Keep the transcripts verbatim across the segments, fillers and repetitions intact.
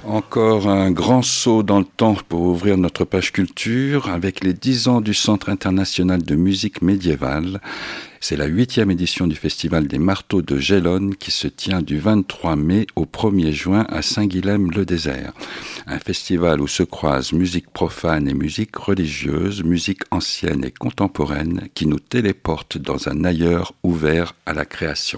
Encore un grand saut dans le temps pour ouvrir notre page culture avec les dix ans du Centre international de musique médiévale. C'est la huitième édition du Festival des Marteaux de Gellone qui se tient du vingt-trois mai au premier juin à Saint-Guilhem-le-Désert. Un festival où se croisent musique profane et musique religieuse, musique ancienne et contemporaine qui nous téléporte dans un ailleurs ouvert à la création.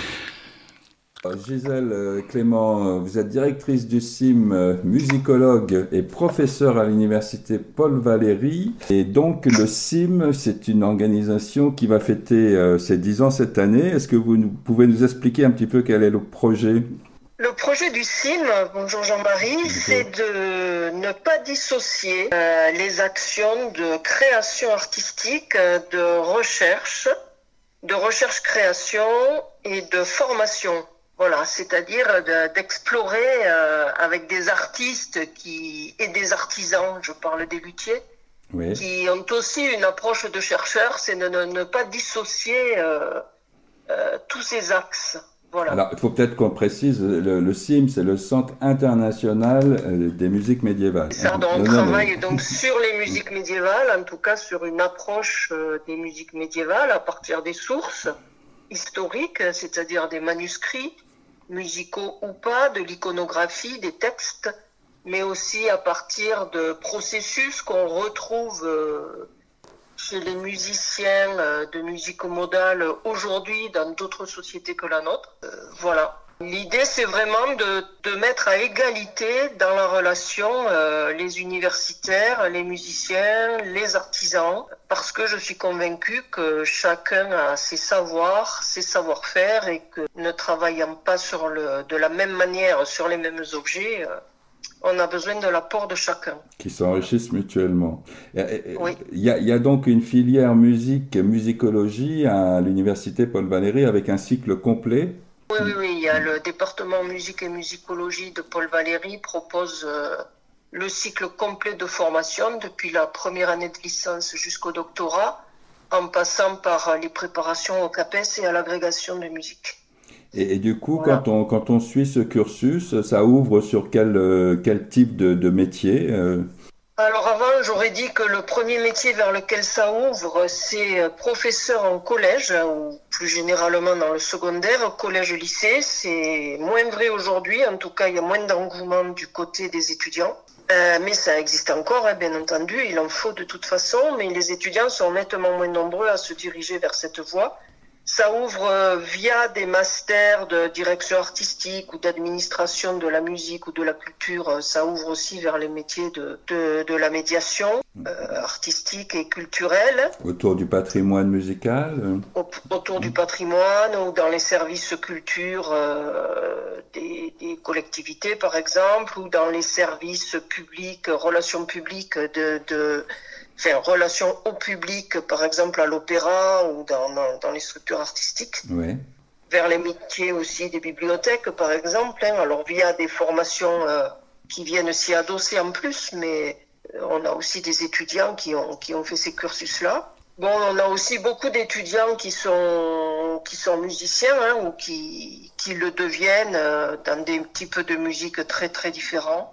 Gisèle Clément, vous êtes directrice du C I M, musicologue et professeure à l'université Paul Valéry. Et donc le C I M, c'est une organisation qui va fêter ses dix ans cette année. Est-ce que vous pouvez nous expliquer un petit peu quel est le projet ? Le projet du C I M, bonjour Jean-Marie, bonjour. C'est de ne pas dissocier euh, les actions de création artistique, de recherche, de recherche-création et de formation. Voilà, c'est-à-dire de, d'explorer euh, avec des artistes qui et des artisans, je parle des luthiers, oui. Qui ont aussi une approche de chercheurs, c'est de ne, ne pas dissocier euh, euh, tous ces axes. Voilà. Alors, il faut peut-être qu'on précise, le, le C I M, c'est le Centre international des musiques médiévales. Ça, donc, on non, travaille non, donc sur les musiques médiévales, en tout cas sur une approche euh, des musiques médiévales à partir des sources historiques, c'est-à-dire des manuscrits, musicaux ou pas, de l'iconographie, des textes, mais aussi à partir de processus qu'on retrouve euh, chez les musiciens euh, de musique modale aujourd'hui dans d'autres sociétés que la nôtre. Euh, voilà. L'idée, c'est vraiment de, de mettre à égalité dans la relation euh, les universitaires, les musiciens, les artisans, parce que je suis convaincue que chacun a ses savoirs, ses savoir-faire et que ne travaillant pas sur le, de la même manière sur les mêmes objets, euh, on a besoin de l'apport de chacun. Qui s'enrichissent mutuellement. Oui. Il y a, il y a donc une filière musique, musicologie à l'université Paul Valéry avec un cycle complet. Oui, oui, oui, il y a le département musique et musicologie de Paul Valéry propose euh, le cycle complet de formation depuis la première année de licence jusqu'au doctorat, en passant par les préparations au CAPES et à l'agrégation de musique. Et, et du coup, voilà. quand, on, quand on suit ce cursus, ça ouvre sur quel, euh, quel type de, de métier euh... Alors avant, j'aurais dit que le premier métier vers lequel ça ouvre, c'est professeur en collège, ou plus généralement dans le secondaire, collège-lycée. C'est moins vrai aujourd'hui, en tout cas il y a moins d'engouement du côté des étudiants. Euh, mais ça existe encore, hein, bien entendu, il en faut de toute façon, mais les étudiants sont nettement moins nombreux à se diriger vers cette voie. Ça ouvre euh, via des masters de direction artistique ou d'administration de la musique ou de la culture. Ça ouvre aussi vers les métiers de, de, de la médiation euh, artistique et culturelle. Autour du patrimoine musical Au, Autour du patrimoine ou dans les services culture euh, des, des collectivités, par exemple, ou dans les services publics, relations publiques de... de Enfin, relation au public, par exemple à l'opéra ou dans, dans, dans les structures artistiques. Oui. Vers les métiers aussi des bibliothèques, par exemple. Hein, alors via des formations euh, qui viennent s'y adosser en plus, mais on a aussi des étudiants qui ont, qui ont fait ces cursus-là. Bon, on a aussi beaucoup d'étudiants qui sont, qui sont musiciens hein, ou qui, qui le deviennent euh, dans des types de musique très très différents.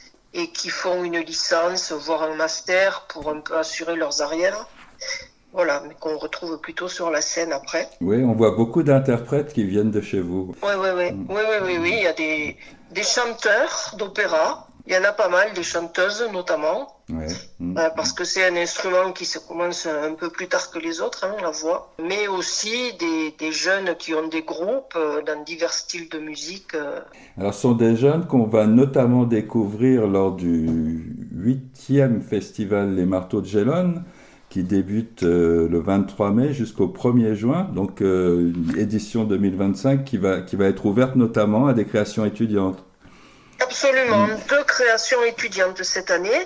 Et qui font une licence, voire un master pour un peu assurer leurs arrières. Voilà, mais qu'on retrouve plutôt sur la scène après. Oui, on voit beaucoup d'interprètes qui viennent de chez vous. Oui, oui, oui. Mm. Oui, oui, oui, oui. Il y a des, des chanteurs d'opéra. Il y en a pas mal, des chanteuses notamment. Ouais. Mm. Euh, parce que c'est un instrument qui se commence un peu plus tard que les autres, hein, la voix. Mais aussi des, des jeunes qui ont des groupes euh, dans divers styles de musique. Euh. Alors, ce sont des jeunes qu'on va notamment découvrir lors du huitième festival Les Marteaux de Gellone, qui débute euh, le vingt-trois mai jusqu'au premier juin. Donc, euh, une édition deux mille vingt-cinq qui va, qui va être ouverte notamment à des créations étudiantes. Absolument. Mm. Deux créations étudiantes cette année.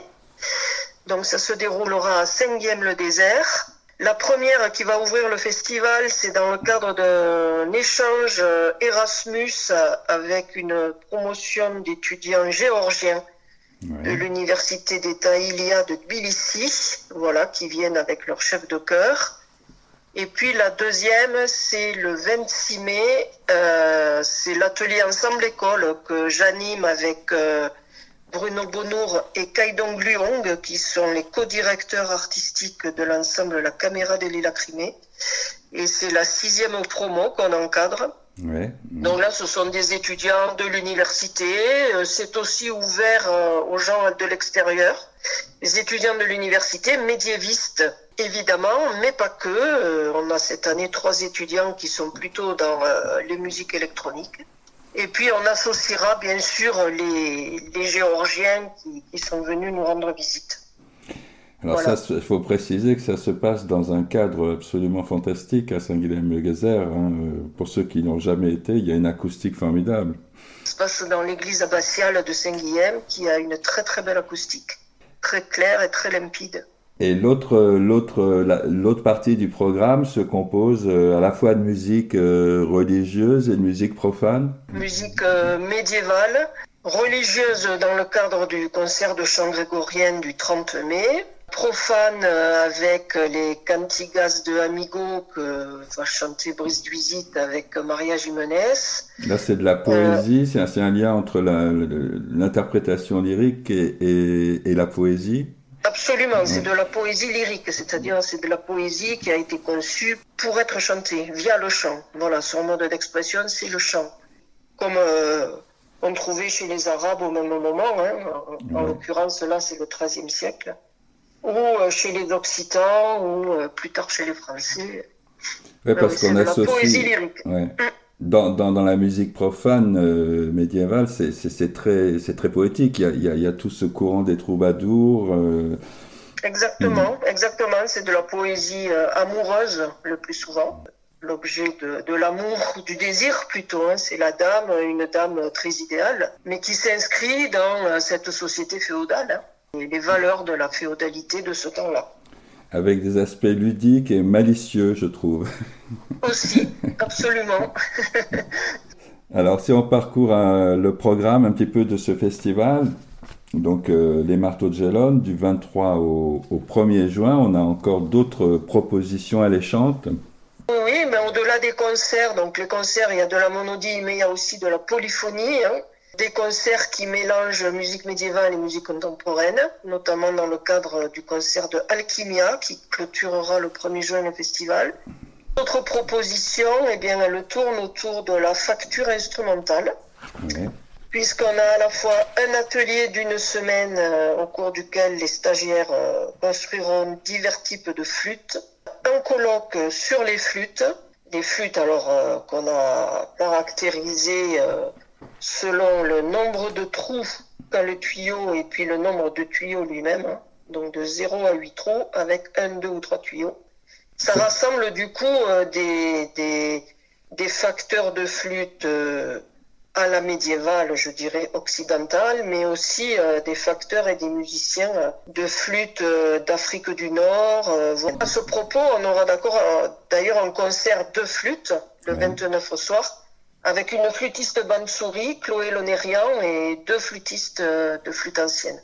Donc ça se déroulera à Saint-Guilhem-le-Désert. La première qui va ouvrir le festival, c'est dans le cadre d'un échange Erasmus avec une promotion d'étudiants géorgiens ouais. de l'université d'État Ilia de Tbilissi, voilà, qui viennent avec leur chef de chœur. Et puis la deuxième, c'est le vingt-six mai, euh, c'est l'atelier Ensemble École que j'anime avec euh, Bruno Bonour et Kaidong Luong, qui sont les co-directeurs artistiques de l'ensemble La Caméra des Lilas Crimées. Et c'est la sixième promo qu'on encadre. Ouais. Donc là, ce sont des étudiants de l'université. C'est aussi ouvert aux gens de l'extérieur. Les étudiants de l'université, médiévistes, évidemment, mais pas que. On a cette année trois étudiants qui sont plutôt dans les musiques électroniques. Et puis, on associera bien sûr les, les Géorgiens qui, qui sont venus nous rendre visite. Alors voilà. Ça, il faut préciser que ça se passe dans un cadre absolument fantastique à Saint-Guilhem-le-Guézère. Hein. Pour ceux qui n'ont jamais été, il y a une acoustique formidable. Ça se passe dans l'église abbatiale de Saint-Guilhem qui a une très très belle acoustique, très claire et très limpide. Et l'autre, l'autre, la, l'autre partie du programme se compose à la fois de musique religieuse et de musique profane. Musique euh, médiévale, religieuse dans le cadre du concert de chant grégorien du trente mai. Profane avec les cantigas de Amigo que va chanter Brice Duizit avec Maria Jimenez. Là, c'est de la poésie, euh, c'est, un, c'est un lien entre la, l'interprétation lyrique et, et, et la poésie. Absolument, ouais. C'est de la poésie lyrique, c'est-à-dire c'est de la poésie qui a été conçue pour être chantée via le chant. Voilà, son mode d'expression, c'est le chant. Comme euh, on trouvait chez les Arabes au même moment, hein. En, en ouais. l'occurrence là, c'est le treizième siècle. Ou chez les Occitans, ou plus tard chez les Français. Oui, parce qu'on associe... la poésie lyrique. Ouais. Mm. Dans, dans, dans la musique profane euh, médiévale, c'est, c'est, c'est, très, c'est très poétique. Il y a, il y a, il y a tout ce courant des troubadours. Euh... Exactement, mm. exactement. C'est de la poésie euh, amoureuse, le plus souvent. L'objet de, de l'amour, ou du désir plutôt. Hein. C'est la dame, une dame très idéale, mais qui s'inscrit dans euh, cette société féodale. Hein. Et les valeurs de la féodalité de ce temps-là. Avec des aspects ludiques et malicieux, je trouve. Aussi, absolument. Alors, si on parcourt euh, le programme un petit peu de ce festival, donc euh, les Marteaux de Gélone, du vingt-trois au, au premier juin, on a encore d'autres propositions alléchantes. Oui, mais au-delà des concerts, donc les concerts, il y a de la monodie, mais il y a aussi de la polyphonie, hein. Des concerts qui mélangent musique médiévale et musique contemporaine, notamment dans le cadre du concert de Alchimia, qui clôturera le premier juin le festival. Notre proposition, eh bien, elle tourne autour de la facture instrumentale, oui. Puisqu'on a à la fois un atelier d'une semaine euh, au cours duquel les stagiaires euh, construiront divers types de flûtes, un colloque sur les flûtes, des flûtes alors euh, qu'on a caractérisées euh, selon le nombre de trous dans le tuyau et puis le nombre de tuyaux lui-même, hein, donc de zéro à huit trous avec un, deux ou trois tuyaux. Ça rassemble du coup euh, des, des, des facteurs de flûte euh, à la médiévale, je dirais occidentale, mais aussi euh, des facteurs et des musiciens euh, de flûte euh, d'Afrique du Nord. Euh, voilà. À ce propos, on aura d'accord, euh, d'ailleurs un concert de flûte le vingt-neuf au soir, avec une flûtiste Bansuri, Chloé Lonérian, et deux flûtistes de flûte ancienne.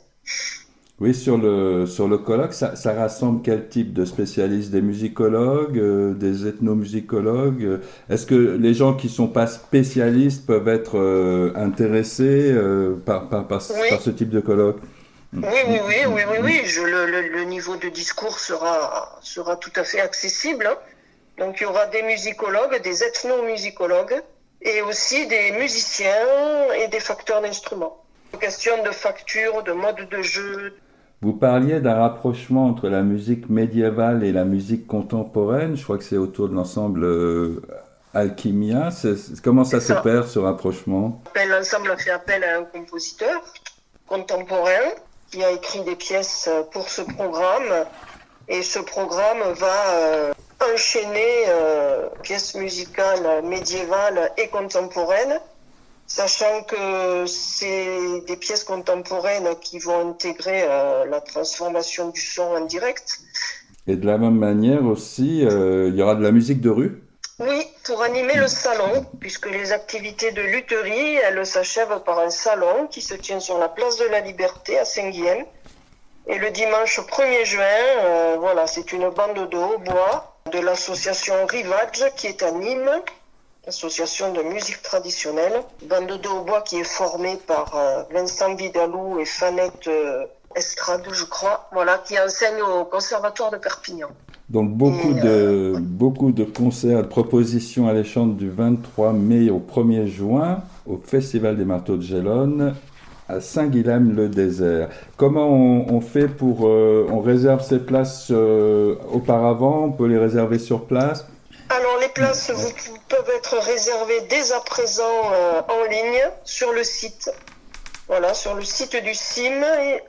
Oui, sur le, sur le colloque, ça, ça rassemble quel type de spécialistes? Des musicologues, euh, des ethnomusicologues? Est-ce que les gens qui ne sont pas spécialistes peuvent être euh, intéressés euh, par, par, par, oui. par ce type de colloque? Oui, oui, oui, oui, oui, oui. Je, le, le, le niveau de discours sera, sera tout à fait accessible. Hein. Donc il y aura des musicologues, des ethnomusicologues, et aussi des musiciens et des facteurs d'instruments. Question de facture, de mode de jeu. Vous parliez d'un rapprochement entre la musique médiévale et la musique contemporaine. Je crois que c'est autour de l'ensemble euh, Alchimia. C'est, comment ça c'est s'opère, ça. ce rapprochement? L'ensemble a fait appel à un compositeur contemporain qui a écrit des pièces pour ce programme. Et ce programme va... Euh, enchaîner euh, pièces musicales médiévales et contemporaines, sachant que c'est des pièces contemporaines qui vont intégrer euh, la transformation du son en direct. Et de la même manière aussi, euh, il y aura de la musique de rue? Oui, pour animer le salon, puisque les activités de lutherie, elles s'achèvent par un salon qui se tient sur la place de la Liberté à Saint-Guilhem. Et le dimanche premier juin, euh, voilà, c'est une bande de hautbois, de l'association Rivage qui est à Nîmes, association de musique traditionnelle, bande de hautbois qui est formée par euh, Vincent Vidalou et Fanette euh, Estrade, je crois, voilà, qui enseigne au Conservatoire de Perpignan. Donc beaucoup Et, de, euh, ouais. beaucoup de concerts, de propositions alléchantes du vingt-trois mai au premier juin au Festival des Marteaux de Gélone à Saint-Guilhem-le-Désert. Comment on, on fait pour... Euh, on réserve ces places euh, auparavant, on peut les réserver sur place? Alors les places vous, peuvent être réservées dès à présent euh, en ligne sur le site. Voilà, sur le site du C I M,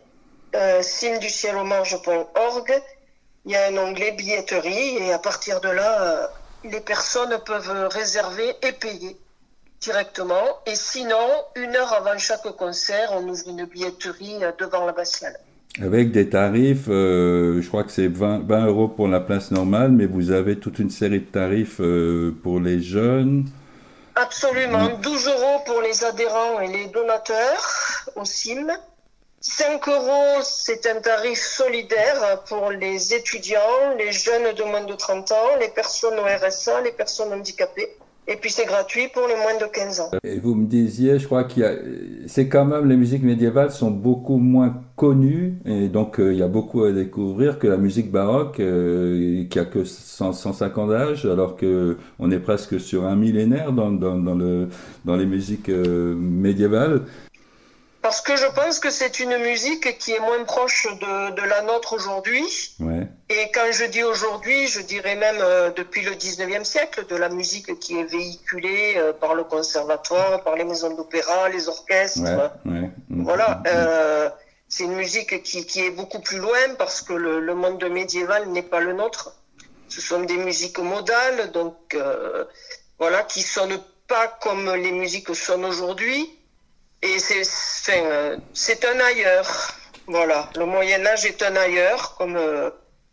euh, cime du ciel au marge point org. Il y a un onglet billetterie et à partir de là, euh, les personnes peuvent réserver et payer directement. Et sinon, une heure avant chaque concert, on ouvre une billetterie euh, devant l'abbatiale. Avec des tarifs, euh, je crois que c'est vingt, vingt euros pour la place normale, mais vous avez toute une série de tarifs euh, pour les jeunes. Absolument, Oui. douze euros pour les adhérents et les donateurs au C I M. cinq euros, c'est un tarif solidaire pour les étudiants, les jeunes de moins de trente ans, les personnes au R S A, les personnes handicapées. Et puis c'est gratuit pour les moins de quinze ans. Et vous me disiez, je crois qu'il y a, c'est quand même, les musiques médiévales sont beaucoup moins connues, et donc euh, il y a beaucoup à découvrir que la musique baroque, euh, qui a que cent, cent cinq ans d'âge, alors que on est presque sur un millénaire dans, dans, dans, le, dans les musiques euh, médiévales. Parce que je pense que c'est une musique qui est moins proche de, de la nôtre aujourd'hui. Ouais. Et quand je dis aujourd'hui, je dirais même euh, depuis le dix-neuvième siècle, de la musique qui est véhiculée euh, par le conservatoire, par les maisons d'opéra, les orchestres. Ouais, ouais. Voilà, euh, c'est une musique qui, qui est beaucoup plus loin parce que le, le monde médiéval n'est pas le nôtre. Ce sont des musiques modales, donc euh, voilà, qui sonnent pas comme les musiques sonnent aujourd'hui. Et c'est, enfin, c'est un ailleurs. Voilà, le Moyen-Âge est un ailleurs, comme euh,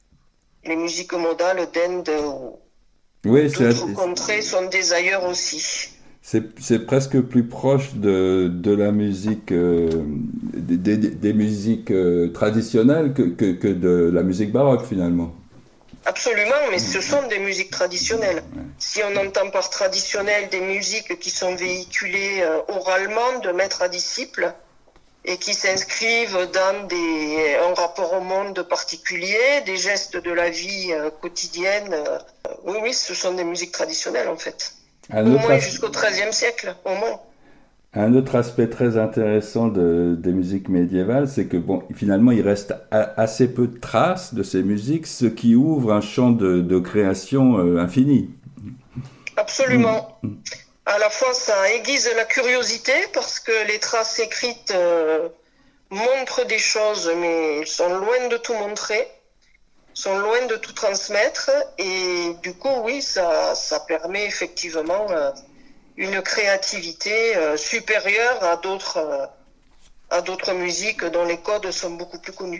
les musiques modales d'Inde ou oui, d'autres c'est, contrées sont des ailleurs aussi. C'est, c'est presque plus proche de, de la musique, euh, des, des, des musiques euh, traditionnelles que, que, que de la musique baroque finalement. Absolument, mais ce sont des musiques traditionnelles. Si on entend par traditionnel des musiques qui sont véhiculées euh, oralement de maître à disciple et qui s'inscrivent dans des, un rapport au monde particulier, des gestes de la vie euh, quotidienne, euh, oui, oui, ce sont des musiques traditionnelles en fait. Un au moins as... jusqu'au treizième siècle, au moins. Un autre aspect très intéressant de, des musiques médiévales, c'est que bon, finalement, il reste a, assez peu de traces de ces musiques, ce qui ouvre un champ de, de création euh, infini. Absolument. Mmh. À la fois, ça aiguise la curiosité parce que les traces écrites euh, montrent des choses, mais sont loin de tout montrer, sont loin de tout transmettre. Et du coup, oui, ça, ça permet effectivement euh, une créativité euh, supérieure à d'autres, euh, à d'autres musiques dont les codes sont beaucoup plus connus.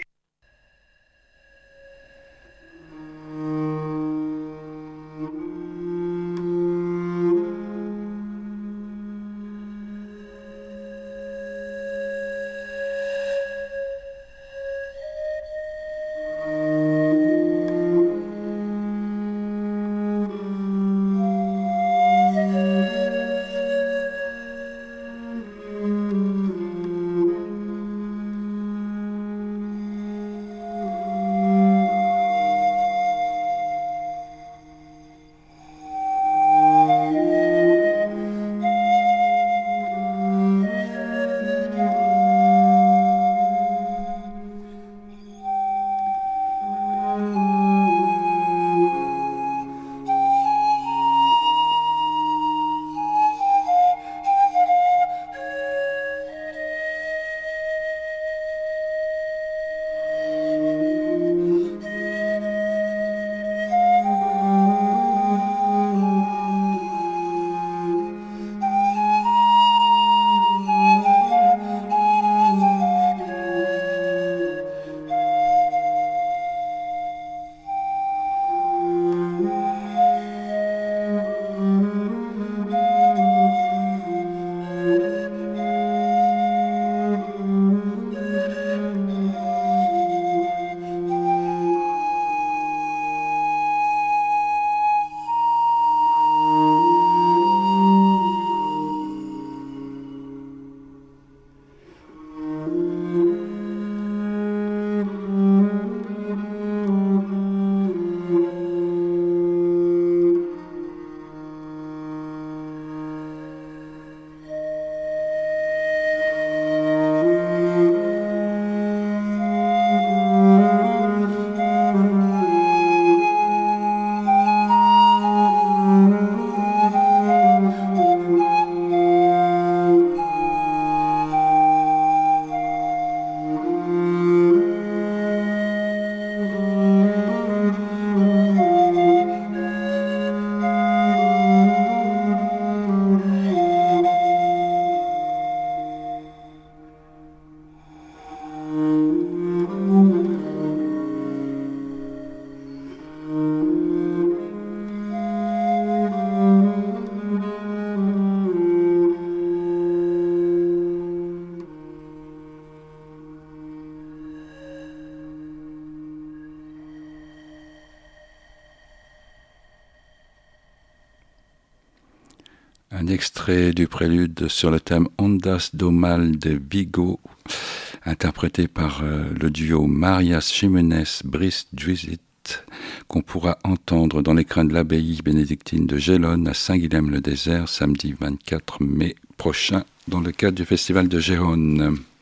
Un extrait du prélude sur le thème Ondas do Mal de Vigo, interprété par euh, le duo Marias Jiménez Brice Juizit, qu'on pourra entendre dans l'écrin de l'abbaye bénédictine de Gélone à Saint-Guilhem-le-Désert samedi vingt-quatre mai prochain dans le cadre du festival de Gérone.